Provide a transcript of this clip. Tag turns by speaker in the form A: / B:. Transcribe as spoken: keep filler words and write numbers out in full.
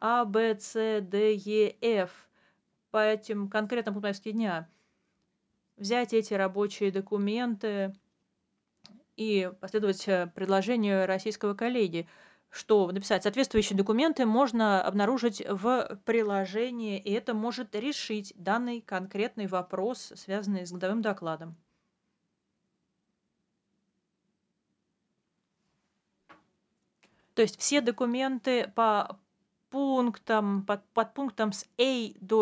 A: А, Б, С, Д, Е, Ф по этим конкретным пунктам повестки дня. Взять эти рабочие документы и последовать, э, предложению российского коллеги, что написать: "Соответствующие документы можно обнаружить в приложении", и это может решить данный конкретный вопрос, связанный с годовым докладом. То есть все документы по пунктам, под подпунктам с A до